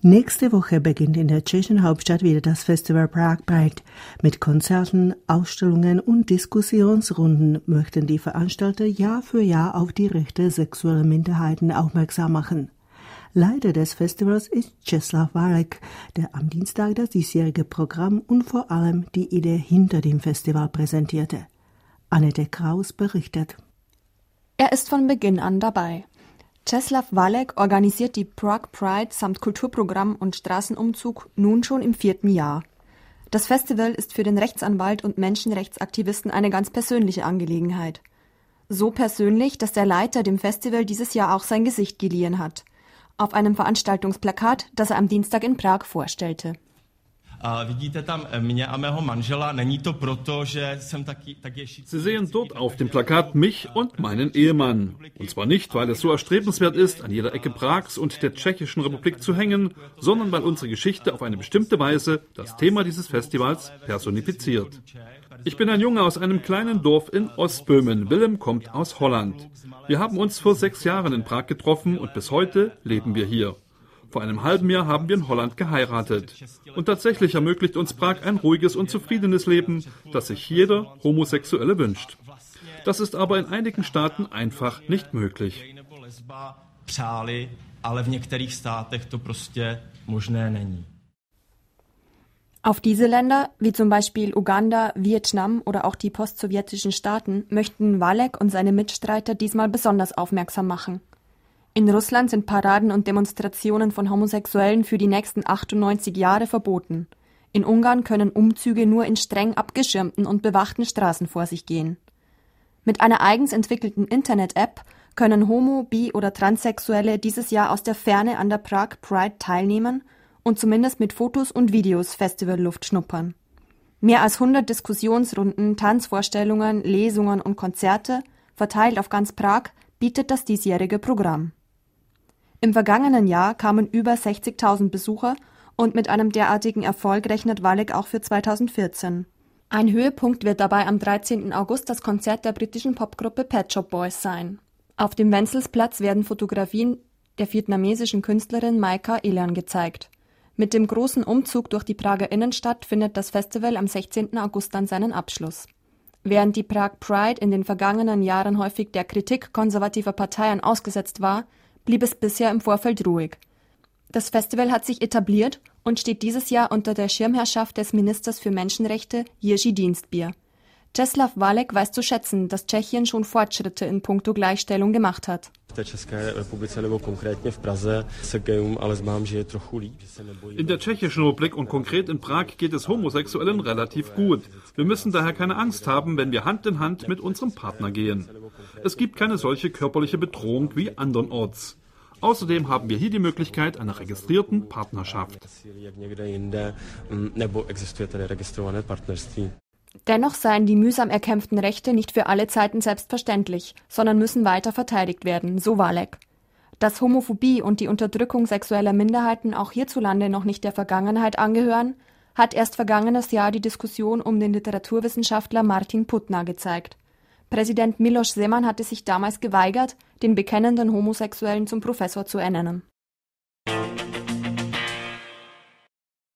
Nächste Woche beginnt in der tschechischen Hauptstadt wieder das Festival Prague Pride. Mit Konzerten, Ausstellungen und Diskussionsrunden möchten die Veranstalter Jahr für Jahr auf die Rechte sexueller Minderheiten aufmerksam machen. Leiter des Festivals ist Czesław Walek, der am Dienstag das diesjährige Programm und vor allem die Idee hinter dem Festival präsentierte. Annette Kraus berichtet. Er ist von Beginn an dabei. Czesław Walek organisiert die Prague Pride samt Kulturprogramm und Straßenumzug nun schon im 4. Jahr. Das Festival ist für den Rechtsanwalt und Menschenrechtsaktivisten eine ganz persönliche Angelegenheit. So persönlich, dass der Leiter dem Festival dieses Jahr auch sein Gesicht geliehen hat. Auf einem Veranstaltungsplakat, das er am Dienstag in Prag vorstellte. Sie sehen dort auf dem Plakat mich und meinen Ehemann. Und zwar nicht, weil es so erstrebenswert ist, an jeder Ecke Prags und der Tschechischen Republik zu hängen, sondern weil unsere Geschichte auf eine bestimmte Weise das Thema dieses Festivals personifiziert. Ich bin ein Junge aus einem kleinen Dorf in Ostböhmen. Willem kommt aus Holland. Wir haben uns vor 6 Jahren in Prag getroffen und bis heute leben wir hier. Vor einem halben Jahr haben wir in Holland geheiratet. Und tatsächlich ermöglicht uns Prag ein ruhiges und zufriedenes Leben, das sich jeder Homosexuelle wünscht. Das ist aber in einigen Staaten einfach nicht möglich. Auf diese Länder, wie zum Beispiel Uganda, Vietnam oder auch die postsowjetischen Staaten, möchten Walek und seine Mitstreiter diesmal besonders aufmerksam machen. In Russland sind Paraden und Demonstrationen von Homosexuellen für die nächsten 98 Jahre verboten. In Ungarn können Umzüge nur in streng abgeschirmten und bewachten Straßen vor sich gehen. Mit einer eigens entwickelten Internet-App können Homo-, Bi- oder Transsexuelle dieses Jahr aus der Ferne an der Prague Pride teilnehmen und zumindest mit Fotos und Videos Festivalluft schnuppern. Mehr als 100 Diskussionsrunden, Tanzvorstellungen, Lesungen und Konzerte, verteilt auf ganz Prag, bietet das diesjährige Programm. Im vergangenen Jahr kamen über 60.000 Besucher und mit einem derartigen Erfolg rechnet Walek auch für 2014. Ein Höhepunkt wird dabei am 13. August das Konzert der britischen Popgruppe Pet Shop Boys sein. Auf dem Wenzelsplatz werden Fotografien der vietnamesischen Künstlerin Maika Ilan gezeigt. Mit dem großen Umzug durch die Prager Innenstadt findet das Festival am 16. August dann seinen Abschluss. Während die Prague Pride in den vergangenen Jahren häufig der Kritik konservativer Parteien ausgesetzt war, blieb es bisher im Vorfeld ruhig. Das Festival hat sich etabliert und steht dieses Jahr unter der Schirmherrschaft des Ministers für Menschenrechte Jiří Dienstbier. Czesław Walek weiß zu schätzen, dass Tschechien schon Fortschritte in puncto Gleichstellung gemacht hat. In der Tschechischen Republik und konkret in Prag geht es Homosexuellen relativ gut. Wir müssen daher keine Angst haben, wenn wir Hand in Hand mit unserem Partner gehen. Es gibt keine solche körperliche Bedrohung wie andernorts. Außerdem haben wir hier die Möglichkeit einer registrierten Partnerschaft. Dennoch seien die mühsam erkämpften Rechte nicht für alle Zeiten selbstverständlich, sondern müssen weiter verteidigt werden, so Walek. Dass Homophobie und die Unterdrückung sexueller Minderheiten auch hierzulande noch nicht der Vergangenheit angehören, hat erst vergangenes Jahr die Diskussion um den Literaturwissenschaftler Martin Putna gezeigt. Präsident Miloš Zeman hatte sich damals geweigert, den bekennenden Homosexuellen zum Professor zu ernennen.